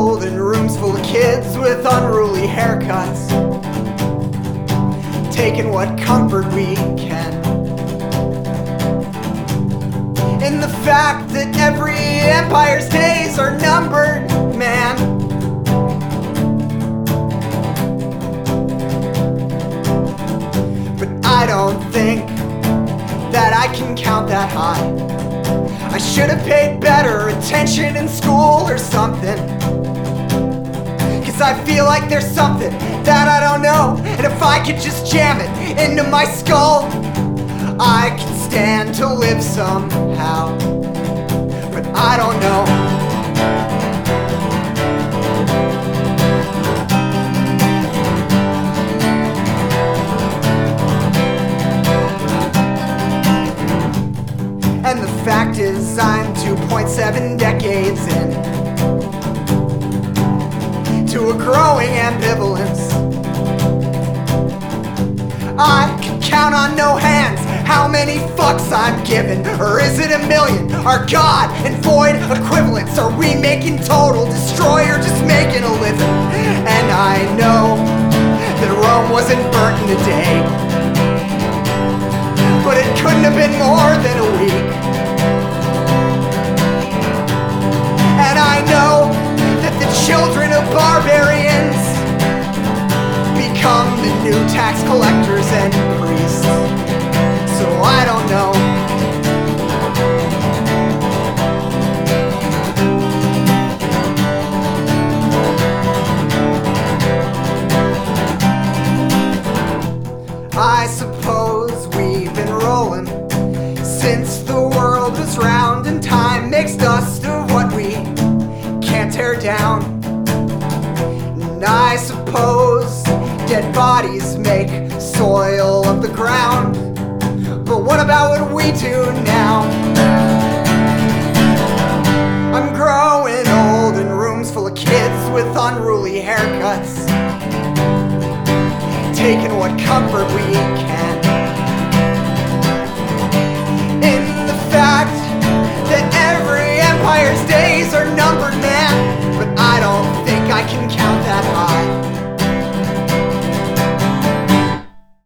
old in rooms full of kids with unruly haircuts, taking what comfort we can in the fact that every empire's days are numbered, man. But I don't think that I can count that high. I should have paid better attention in school or something, 'cause I feel like there's something that I don't know, and if I could just jam it into my skull, I could stand to live somehow. But I don't know. And the fact is, I'm 2.7 decades in to a growing ambivalence. I can count on no hands how many fucks I'm given. Or is it a million? Are God and void equivalents? Are we making total destroy or just making a living? And I know that Rome wasn't burnt in a day, but it couldn't have been more than a week. And I know that the children of barbarians become the new tax collectors and priests. So I don't know. I suppose we've been rolling since the world was round, and time makes dust of what we can't tear down. And I suppose dead bodies make soil of the ground, but what about what we do now? I'm growing old in rooms full of kids with unruly haircuts, taking what comfort we can.